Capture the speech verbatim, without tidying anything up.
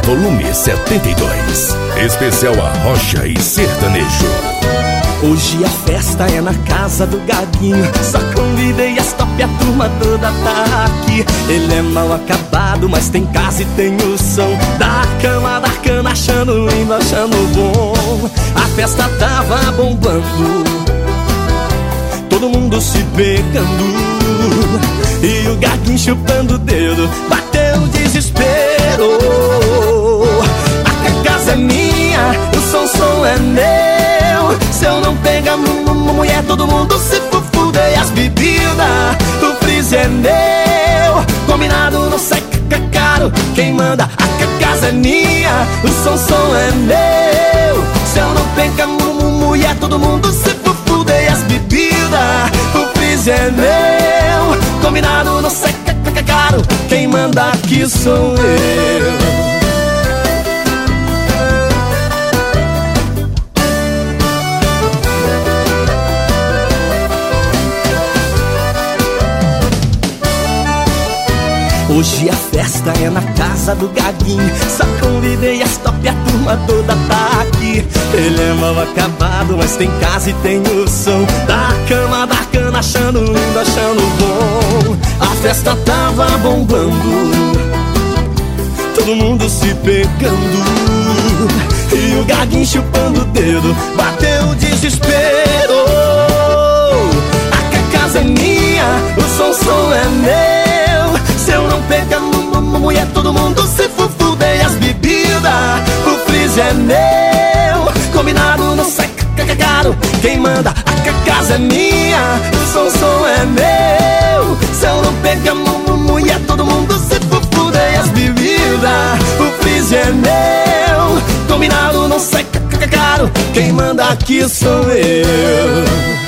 volume setenta e dois. Especial Arrocha e Sertanejo. Hoje a festa é na casa do Gaguinho. Só convidei as top, a turma toda tá aqui. Ele é mal acabado, mas tem casa e tem o som da cama, da cana, achando lindo, achando bom. A festa tava bombando, todo mundo se pegando, e o Gaguinho chupando o dedo. Bateu o desespero. A casa é minha, o som, som é meu. Se eu não pegar mulher, todo mundo se fuder. E as bebidas, o freezer é meu. Combinado não sai caro, quem manda? A casa é minha, o som, som é meu. Se eu não pegar mulher, todo mundo se fuder. E as bebidas, o freezer é meu. Combinado não sai caro, quem manda aqui sou eu. Hoje a festa é na casa do Gaguinho. Só convidei as top, a turma toda tá aqui. Ele é mal acabado, mas tem casa e tem o som da cama, da cana, achando lindo, achando bom. A festa tava bombando, todo mundo se pegando, e o Gaguinho chupando o dedo. Bateu o desespero. A casa é minha, o som, som é meu. Se eu não pegar mulher, todo mundo se fuder. E as bebidas, o freezer é meu. Combinado não sai caro, quem manda? A casa é minha, o som, som é meu. Se eu não pegar mulher, todo mundo se fuder. E as bebidas, o freezer é meu. Combinado não sai caro, quem manda aqui sou eu.